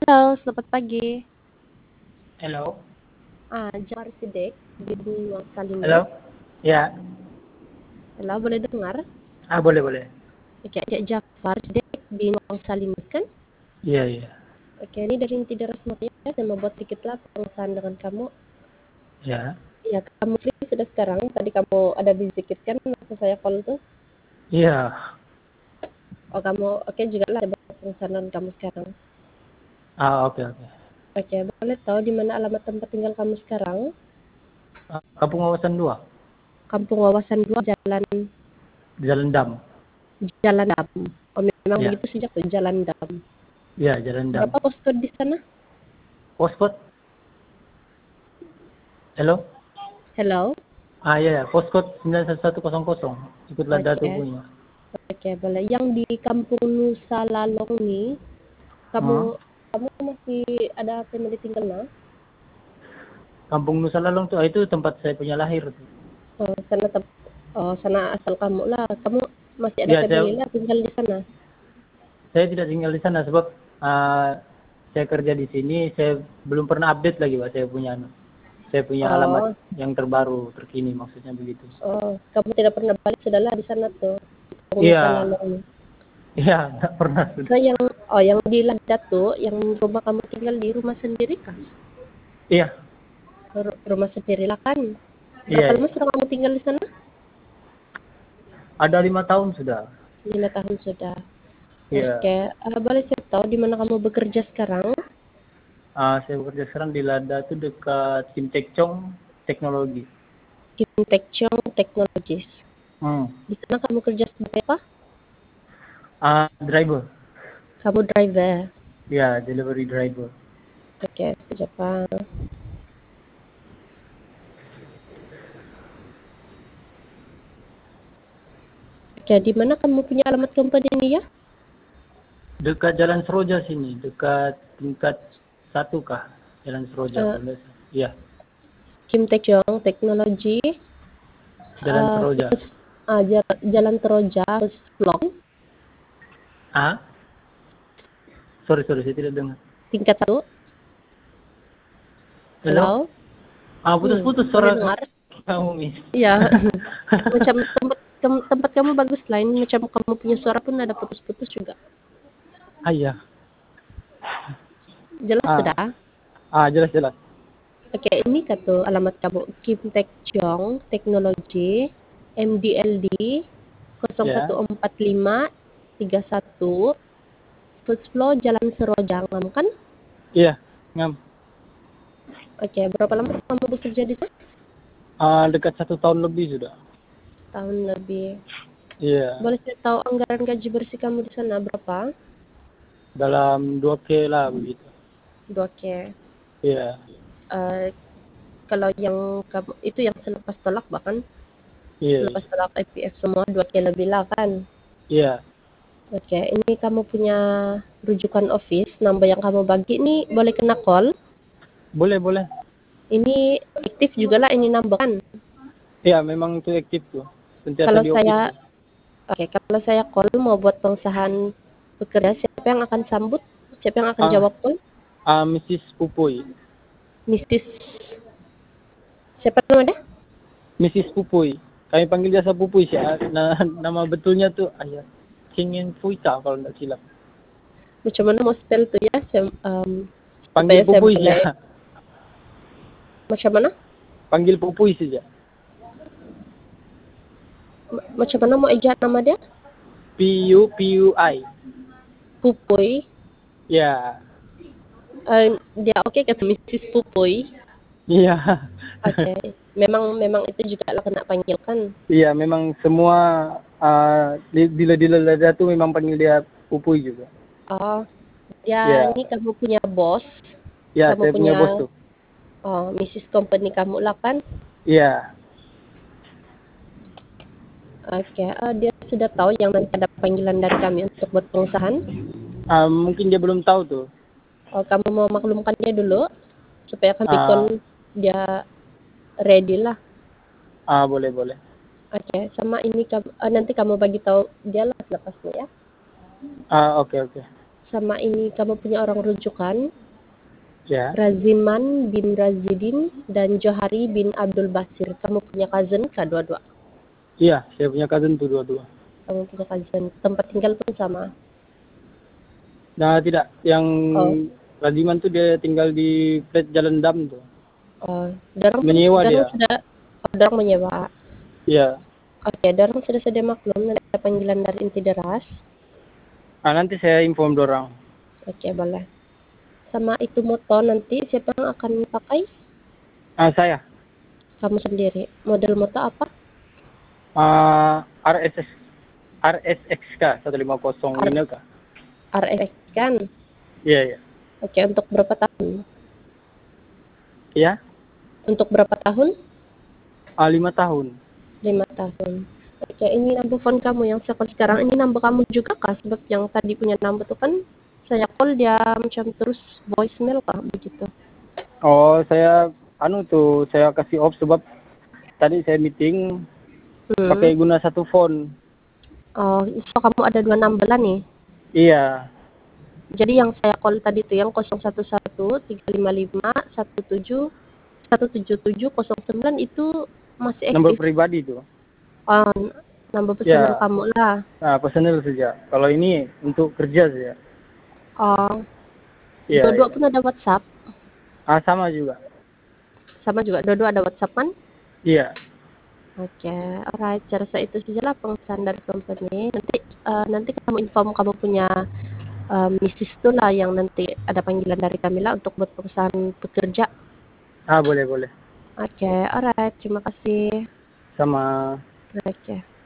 Halo, selamat pagi. Hello, Jafar Sidek bin Wang Salimah. halo, ya, Halo, boleh dengar? boleh boleh, Oke, Jafar Sidek bin Wang Salimah kan? iya iya, Oke, ini dari Inti Deras Maya. Saya mau buat sedikitlah pengesahan dengan kamu. ya, Ya, kamu free sudah sekarang. Tadi kamu ada sedikit kan waktu saya call tuh. iya, Oh, kamu oke juga lah ada buat pengesahan dengan kamu sekarang. oke oke. Oke, boleh tahu di mana alamat tempat tinggal kamu sekarang? Kampung Wawasan 2, Kampung Wawasan 2, Jalan Dam, Jalan Dam. Oh, memang ya, begitu sejak tuh Jalan Dam. iya Jalan Dam. Berapa postcode di sana? Postcode, halo, Hello. iya, ya, postcode 91100, ikutlah data Oke. punya. Oke, boleh. Yang di Kampung Nusa Lalong nih, kamu Hmm. kamu masih ada family tinggal na? Kampung Nusa Lalong tuh, itu tempat saya punya lahir tuh. Oh, sana asal kamu lah. Kamu masih ada Ya, family lah tinggal di sana. saya tidak tinggal di sana sebab uh, saya kerja di sini, saya belum pernah update lagi Pak, saya punya alamat Oh, yang terbaru, terkini maksudnya begitu. kamu tidak pernah balik sudahlah di sana tuh. Kampung Nusa Iya, Lalong nih. iya, tak pernah So sudah. yang di Lada tuh, yang rumah kamu tinggal di rumah sendiri kah? Iya, Rumah sendiri lah kan. iya, Berapa iya. lama sudah kamu tinggal di sana? Ada 5 tahun sudah. 5 tahun sudah. Iya. Oke, boleh saya tahu di mana kamu bekerja sekarang? Saya bekerja sekarang di Lada itu dekat Fintech Chong Teknologi. Fintech Chong Technologies. Hmm. Di sana kamu kerja sebagai apa? Driver. Kamu driver. Ya, delivery driver. Oke, Jepang. Oke, di mana kamu punya alamat company ini ya? Dekat Jalan Seroja sini, dekat tingkat 1 kah? Jalan Seroja Eh, kalau nggak salah. Iya, Kim Tech Chong Technology. Jalan Seroja. Jalan Teroja, first floor, Ah, sorry sorry saya tidak dengar. tingkat 1. Halo? Halo? Putus-putus Boleh suara dengar? kamu, Miss. Iya. Macam tempat kamu bagus lah. Ini macam kamu punya suara pun ada putus-putus juga. Iya. Jelas Ah, sudah? jelas jelas. Oke, ini kata alamat kamu Kim Tech Chong Technology MDLD Ya. 014531 first floor Jalan Serojangam kan? Iya, ngam. Oke, berapa lama kamu bekerja di sana? Dekat 1 tahun lebih sudah. Tahun lebih. Iya. Boleh saya tahu anggaran gaji bersih kamu di sana berapa? Dalam 2K lah begitu. 2K. Iya. Eh, kalau yang kamu itu yang selepas tolak bahkan Iya, selepas iya. tolak IPF semua 2K lebih lah kan? Iya. Oke, ini kamu punya rujukan office, nomor yang kamu bagi ini boleh kena call. Boleh, boleh. Ini aktif juga lah ini number kan. Iya, memang itu aktif tuh. Sentiasa Kalau di office saya tuh. kalau saya call mau buat pengesahan pekerja, siapa yang akan sambut? Siapa yang akan Ah, jawab call? Mrs. Pupuy. Mistis. Siapa nama dia? Mrs. Pupuy. Kami panggil jasa Pupuy sih. Nama betulnya tuh Ayah Cingin Fuita kalau tidak silap. Macam mana mau spell tuh ya? Panggil Supaya saya Pupuy sih boleh. ya. Macam mana? Panggil Pupuy saja. Macam mana mau ejak nama dia? Pui. Pupoy. Ya. Dia oke kata Mrs. Pupoy. Iya. Oke. Memang itu juga lah kena panggil kan. Iya, memang semua di Lada tuh memang panggil dia Pupuy juga. Oh, dia Iya. ini kamu punya bos, Ya, kamu saya punya bos punya tuh. Mrs. Company kamu lah kan? Iya. Oke, dia sudah tahu yang nanti ada panggilan dari kami untuk buat pengusahaan. Mungkin dia belum tahu tuh. Kamu mau maklumkan dia dulu supaya kami call Ah, dia ready lah. boleh boleh. Oke, sama ini nanti kamu bagi tahu dia lah lepasnya ya. Oke oke. Sama ini kamu punya orang rujukan, Ya. Raziman bin Razidin dan Johari bin Abdul Basir. Kamu punya cousin kah dua-dua? Iya, saya punya cousin tuh dua-dua. Kamu punya cousin. Tempat tinggal pun sama. Nah, tidak. Yang Oh, Radiman tuh dia tinggal di flat Jalan Dam tuh. oh, dorang Menyewa dorang dia. sudah, oh, dorang menyewa. Iya. Oke, dorang sudah sedia maklum nanti ada panggilan dari inti deras. Ah, nanti saya inform dorang. Oke, boleh. Sama itu moto nanti siapa yang akan pakai? Ah, saya. Kamu sendiri. Model moto apa? RSS RSXK 150 R ini kah? RX kan? Iya, iya. Oke, untuk berapa tahun? Iya, Untuk berapa tahun? 5 tahun. 5 tahun. Oke, ini number phone kamu yang sekarang ini number kamu juga kah? Sebab yang tadi punya number tuh kan saya call dia macam terus voicemail kah begitu? Oh, saya saya kasih off sebab tadi saya meeting Hmm. pakai guna satu phone. Oh, so kamu ada 2 number lah nih. Iya, Jadi yang saya call tadi tuh yang 011 355 17 1709 itu masih nomor aktif. pribadi tuh. Oh, number personal Ya, kamu lah. personal saja. Kalau ini untuk kerja saja. Oh, Iya, dua-dua iya. pun ada WhatsApp. Sama juga. Sama juga dua-dua ada WhatsApp kan? Iya. Oke, alright. Saya rasa itu sajalah pengesahan dari company. Nanti kamu inform kamu punya Mrs. tuh lah yang nanti ada panggilan dari kami lah untuk buat perusahaan pekerja. Boleh, boleh. Oke, alright. Terima kasih. Sama. Oke.